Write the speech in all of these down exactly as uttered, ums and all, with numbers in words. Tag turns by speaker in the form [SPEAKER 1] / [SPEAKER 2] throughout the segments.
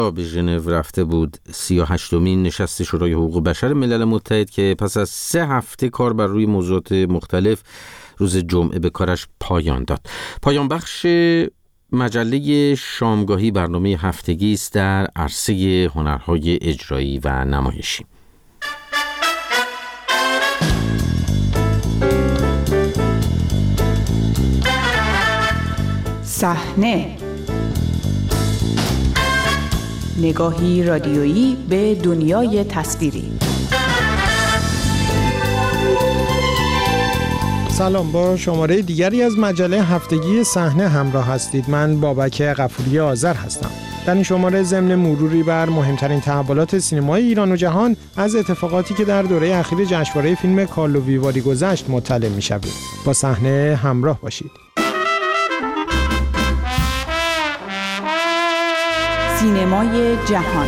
[SPEAKER 1] به ژنو رفته بود. سی و هشتمین نشست شورای حقوق بشر ملل متحد که پس از سه هفته کار بر روی موضوعات مختلف روز جمعه به کارش پایان داد. پایان بخش مجله شامگاهی برنامه هفتگی است در عرصه هنرهای اجرایی و نمایشی.
[SPEAKER 2] صحنه، نگاهی رادیویی به دنیای تصویری.
[SPEAKER 3] سلام، با شماره دیگری از مجله هفتگی صحنه همراه هستید. من بابک غفوری آذر هستم. در این شماره ضمن مروری بر مهمترین تحولات سینمای ایران و جهان از اتفاقاتی که در دوره اخیر جشنواره فیلم کارلو ویواری گذشت مطلع می‌شوید. با صحنه همراه باشید.
[SPEAKER 2] سینمای جهان.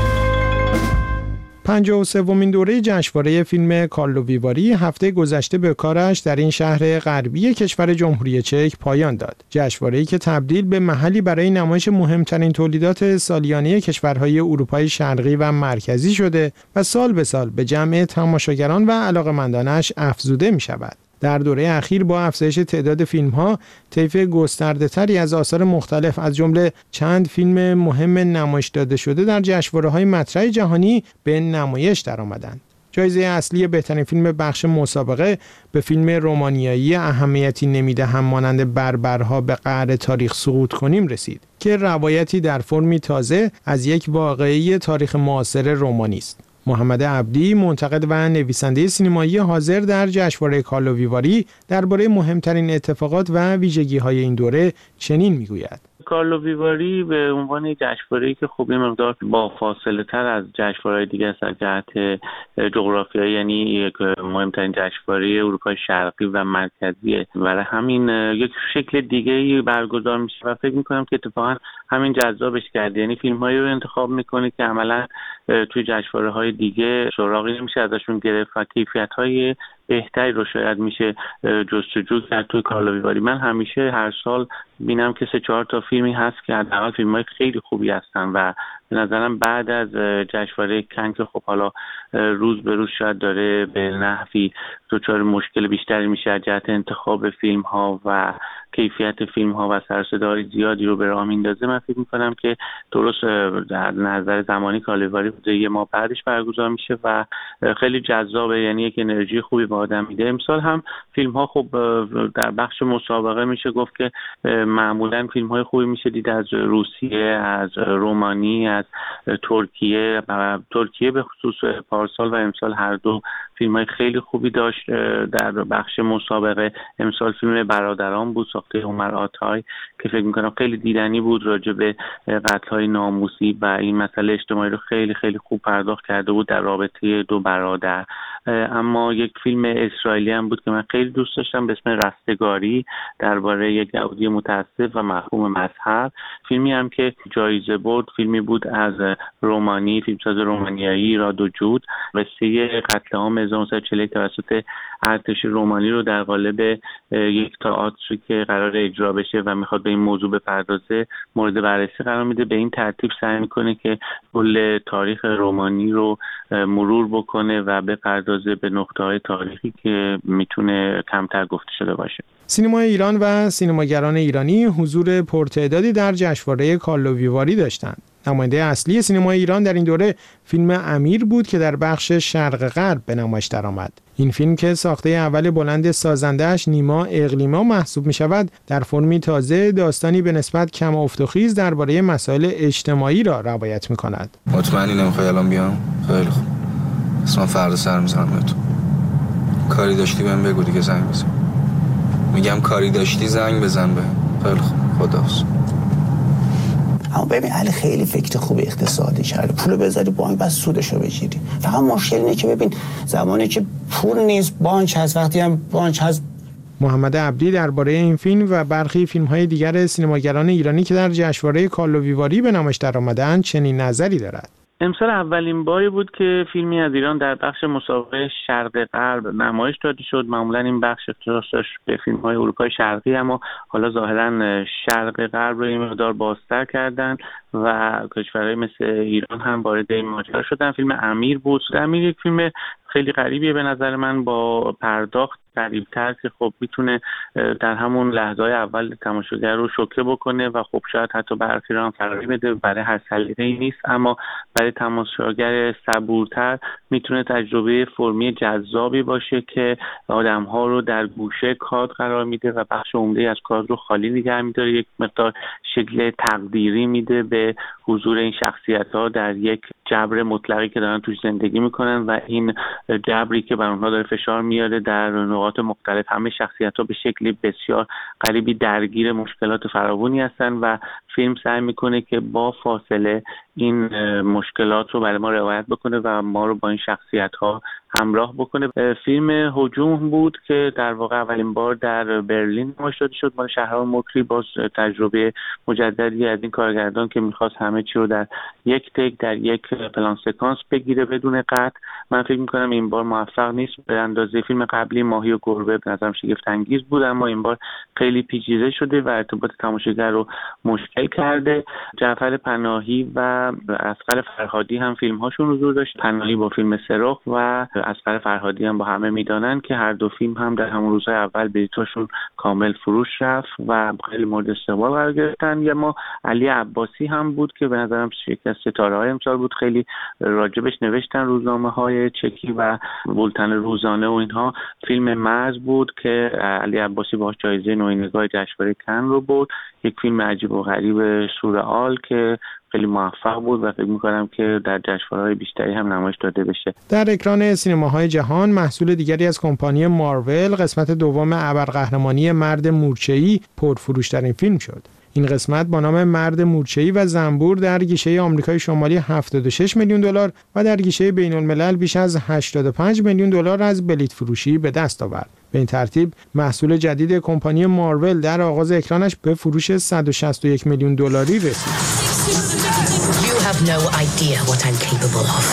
[SPEAKER 3] پنجاه و سومین دوره جشنواره فیلم کارلو ویواری هفته گذشته به کارش در این شهر غربی کشور جمهوری چک پایان داد. جشنواره‌ای که تبدیل به محلی برای نمایش مهمترین تولیدات سالیانه کشورهای اروپای شرقی و مرکزی شده و سال به سال به جمع تماشاگران و علاقه‌مندانش افزوده می‌شود. در دوره اخیر با افزایش تعداد فیلم‌ها، طیف گسترده‌تری از آثار مختلف از جمله چند فیلم مهم نمایش داده شده در جشنواره‌های مطرح جهانی به نمایش درآمدند. جایزه اصلی بهترین فیلم بخش مسابقه به فیلم رومانیایی اهمیتی نمیدهم مانند بربرها به قعر تاریخ سقوط کنیم رسید که روایتی در فرمی تازه از یک واقعه تاریخ معاصر رومانی است. محمد عبدی، منتقد و نویسنده سینمایی حاضر در جشنواره کارلو ویواری، درباره مهمترین اتفاقات و ویژگی‌های این دوره چنین میگوید:
[SPEAKER 4] کارلو ویواری به عنوان جشنواره‌ای که خب این مقدار با فاصله تر از جشنواره‌های دیگه است از جهت جغرافیایی، یعنی یک مهمترین جشنواره اروپای شرقی و مرکزیه، برای همین یک شکل دیگه‌ای برگزار میشه و فکر می‌کنم که اتفاقا همین جذابش کرده. یعنی فیلم‌هایی رو انتخاب می‌کنه که عملاً توی جشنواره‌های دیگه سراغی نمیشه ازشون گرفت و کیفیت‌های بهتری رو شاید میشه جستجو کرد توی کارلو ویواری. من همیشه هر سال بینم که سه چهار تا فیلمی هست که حداقل فیلم‌های خیلی خوبی هستن و به نظرم بعد از جشنواره کن که خب حالا روز به روز شاید داره به نحوی دچار مشکل بیشتری میشه از جهت انتخاب فیلم‌ها و کیفیت فیلم‌ها و سر و صدای زیادی رو به راه میندازه، من فکر می‌کنم که درست در نظر زمانی کارلو ویواری یه ماه بعدش برگزار میشه و خیلی جذابه، یعنی یک انرژی خوبی به آدم میده. امسال هم فیلم‌ها خب در بخش مسابقه میشه گفت که معمولاً فیلم‌های خوبی میشه دید از روسیه، از رومانی، از ترکیه. و ترکیه به خصوص پارسال و امسال هر دو فیلم‌های خیلی خوبی داشت در بخش مسابقه. امسال فیلم برادران بود ساخته عمر آتای که فکر می‌کنم خیلی دیدنی بود، راجع به قتل‌های ناموسی و این مسئله اجتماعی رو خیلی خیلی خوب پرداخت کرده بود در رابطه دو برادر. اما یک فیلم اسرائیلی هم بود که من خیلی دوست داشتم به اسم رستگاری، درباره یک یهودی متعصب و محکوم مذهب. فیلمی هم که جایزه برد، فیلمی بود از رومانی، فیلمساز رومانیایی رادو جود، قصه قتل عام هزار و نهصد و چهل و یک توسط ارتش رومانی رو در قالب یک تئاتری که قرار اجرا بشه و میخواد به این موضوع بپردازه مورد بررسی قرار میده. به این ترتیب سعی میکنه که کل تاریخ رومانی رو مرور بکنه و بپردازه به نقطه‌های تاریخی که میتونه کمتر گفته شده باشه.
[SPEAKER 3] سینمای ایران و سینماگران ایرانی حضور پرتعدادی در جشنواره کارلو ویواری داشتند. نماینده اصلی سینمای ایران در این دوره فیلم امیر بود که در بخش شرق غرب به نمایش درآمد. این فیلم که ساخته اول بلند سازنده‌اش نیما اقلیما محسوب می شود، در فرمی تازه داستانی به نسبت کم افت و خیز درباره مسائل اجتماعی را روایت می کند.
[SPEAKER 5] مطمئنی نمیخوای الان بیام؟ خیلی خوب. اصلا فردا سر میزنم بهتون. کاری داشتی بهم بگو دیگه زنگ بزن. میگم کاری داشتی زنگ بزن به. خیلی خوب. خداحافظ.
[SPEAKER 6] اما ببین علی خیلی فکر خوب اقتصادی کرده، پول بذاری بانک بس سودشو بگیری. فقط مشکل اینه که ببین زمانی که پول نیست بانک هست، وقتی هم بانک هست.
[SPEAKER 3] محمد عبدی درباره این فیلم و برخی فیلم‌های دیگر سینماگران ایرانی که در جشنواره کارلو ویواری به نمایش درآمدند چنین نظری دارد.
[SPEAKER 4] امسال اولین باری بود که فیلمی از ایران در بخش مسابقه شرق غرب نمایش داده شد. معمولا این بخش اختصاص داشت به فیلم‌های اروپای شرقی، اما حالا ظاهراً شرق غرب رو این مقدار بازتر کردن و کشورهای مثل ایران هم وارد این ماجرا شدن. فیلم امیر بود. امیر یک فیلم خیلی غریبیه به نظر من، با پرداخت غریب‌تر که خب میتونه در همون لحظه‌های اول تماشاگر رو شوکه بکنه و خب شاید حتی برخی رو هم فراری بده. برای هر سلیقه‌ای نیست، اما برای تماشاگر صبورتر میتونه تجربه فرمی جذابی باشه که آدم‌ها رو در گوشه کادر قرار میده و بخش عمده از کادر رو خالی نگه می‌داره. یک مقدار شکل تقدیری میده به حضور این شخصیت‌ها در یک جبر مطلقی که دارن توش زندگی میکنن و این جبری که بر اونها داره فشار میاره در نقاط مختلف. همه شخصیت‌ها به شکلی بسیار غریبی درگیر مشکلات فراوانی هستن و فیلم سعی میکنه که با فاصله این مشکلات رو برای ما روایت بکنه و ما رو با این شخصیت‌ها همراه بکنه. فیلم هجوم بود که در واقع اولین بار در برلین نمایش داده شد. مال شهرام مکری، باز تجربه مجددی از این کارگردان که میخواست همه چی رو در یک تک در یک پلان سکانس بگیره بدون قطع. من فکر میکنم این بار موفق نیست به اندازه فیلم قبلی ماهی و گربه، به نظرم شگفت انگیز بود، اما این بار خیلی پیچیده شده و ارتباط تماشاگر رو مشکل کرده. جعفر پناهی و اصغر فرهادی هم فیلم هاشون حضور داشت. پناهی با فیلم سرخ و اصغر فرهادی هم با همه میدانن که هر دو فیلم هم در همون روزهای اول بلیطاشون کامل فروش رفت و خیلی مورد استقبال قرار گرفتن. یا ما علی عباسی هم بود که به نظرم یکی از ستاره‌های امسال بود. خیلی راجبش نوشتن روزنامه‌های چکی و بولتن روزانه و اینها. فیلم مرز بود که علی عباسی باهاش جایزه نوینگاه جشنواره کن رو برد. یک فیلم عجیب و غریب سورئال که خیلی موفق بود و فکر می‌کنم که در جشنواره‌های بیشتری هم نمایش داده بشه.
[SPEAKER 3] در اکران سینماهای جهان محصول دیگری از کمپانی مارول، قسمت دوم ابرقهرمانی مرد مورچه‌ای پرفروش‌ترین فیلم شد. این قسمت با نام مرد مورچه‌ای و زنبور در گیشه آمریکای شمالی هفتاد و شش میلیون دلار و در گیشه بین‌الملل بیش از هشتاد و پنج میلیون دلار از بلیط فروشی به دست آورد. به این ترتیب محصول جدید کمپانی مارول در آغاز اکرانش به فروش صد و شصت و یک میلیون دلاری رسید.
[SPEAKER 7] You have no idea what I'm capable of.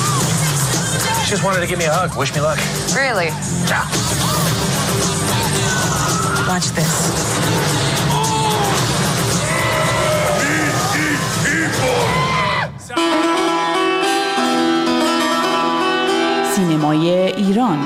[SPEAKER 8] She just wanted to give me a hug. Wish me luck.
[SPEAKER 7] Really?
[SPEAKER 8] Yeah.
[SPEAKER 7] Watch this.
[SPEAKER 2] سینمای ایران.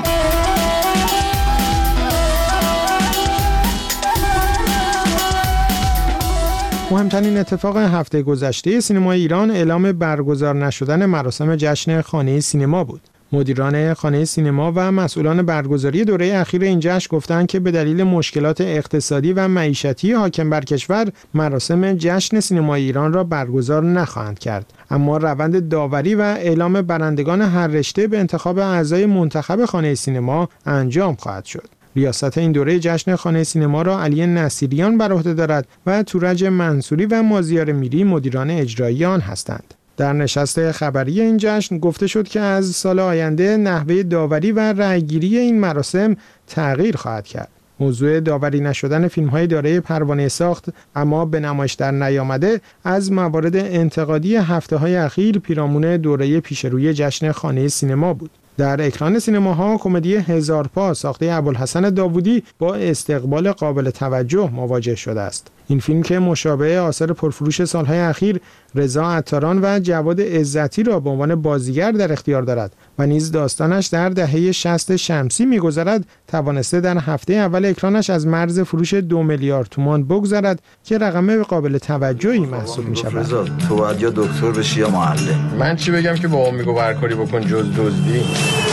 [SPEAKER 3] مهمترین اتفاق هفته گذشته سینمای ایران اعلام برگزار نشدن مراسم جشن خانه سینما بود. مدیران خانه سینما و مسئولان برگزاری دوره اخیر این جشن گفتند که به دلیل مشکلات اقتصادی و معیشتی حاکم بر کشور مراسم جشن سینمای ایران را برگزار نخواهند کرد. اما روند داوری و اعلام برندگان هر رشته به انتخاب اعضای منتخب خانه سینما انجام خواهد شد. ریاست این دوره جشن خانه سینما را علی نصیریان بر عهده دارد و تورج منصوری و مازیار میری مدیران اجرایی آن هستند. در نشست خبری این جشن گفته شد که از سال آینده نحوه داوری و رأیگیری این مراسم تغییر خواهد کرد. موضوع داوری نشدن فیلم‌های دارای پروانه ساخت اما به نمایش در نیامده از موارد انتقادی هفته‌های اخیر پیرامون دوره پیشروی جشن خانه سینما بود. در اکران سینماها کمدی هزار پا ساخته ابوالحسن داوودی با استقبال قابل توجه مواجه شده است. این فیلم که مشابه آثار پرفروش سالهای اخیر رضا عطاران و جواد عزتی را به عنوان بازیگر در اختیار دارد و نیز داستانش در دهه شصت شمسی می‌گذرد، توانسته در هفته اول اکرانش از مرز فروش دو میلیارد تومان بگذرد که رقم قابل توجهی محسوب می‌شود.
[SPEAKER 9] تو باید یا دکتر بشی یا معلم.
[SPEAKER 10] من چی بگم که بابام میگه هر کاری بکن جز دزدی.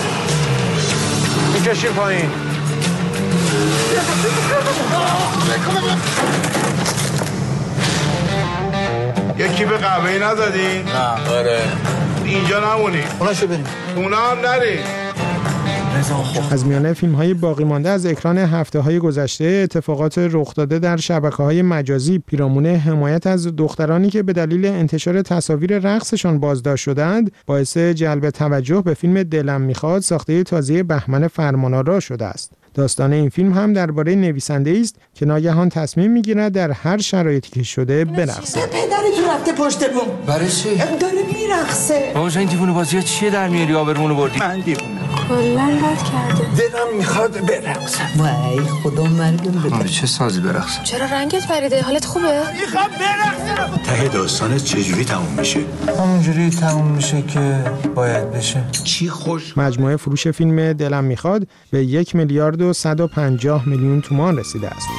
[SPEAKER 10] میکشیم پایین.
[SPEAKER 11] یکی به قهوه‌ای نزدین؟
[SPEAKER 9] نه. آره.
[SPEAKER 11] اینجا نمونی.
[SPEAKER 9] اوناشو بریم.
[SPEAKER 11] اونا هم نری.
[SPEAKER 3] از میانه فیلم‌های باقی مانده از اکران هفته‌های گذشته، اتفاقات رخ داده در شبکه‌های مجازی پیرامون حمایت از دخترانی که به دلیل انتشار تصاویر رقصشان بازداشت شدند، باعث جلب توجه به فیلم دلم میخواد ساخته تازه بهمن فرمانآرا شده است. داستان این فیلم هم درباره نویسنده‌ای است که ناگهان تصمیم می‌گیرد در هر شرایطی که شده برقصه.
[SPEAKER 12] پدرتون رفته پشت بوم.
[SPEAKER 9] برای چی؟
[SPEAKER 12] داره میرقصه.
[SPEAKER 9] بابا این دیوونه بازی‌ها چیه در میاری آبرمونو بردی؟
[SPEAKER 12] من دیوونه.
[SPEAKER 13] کلاً بد کرده.
[SPEAKER 12] دلم میخواد برقصم. وای خدا مرگم بده.
[SPEAKER 9] چه سازی برقصم؟
[SPEAKER 13] چرا رنگت پریده؟ حالت خوبه؟
[SPEAKER 12] میخوام برقصم.
[SPEAKER 14] ته داستانت چجوری تموم میشه؟
[SPEAKER 15] همونجوری تموم میشه که باید بشه.
[SPEAKER 14] چی خوش؟
[SPEAKER 3] مجموعه فروش فیلم دلم میخواد به یک میلیارد و صد و پنجاه میلیون تومان رسیده است.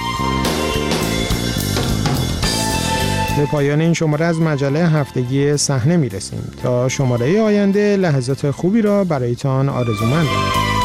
[SPEAKER 3] به پایان این شماره از مجله هفتگی صحنه میرسیم. تا شماره آینده لحظات خوبی را برایتان آرزومندم.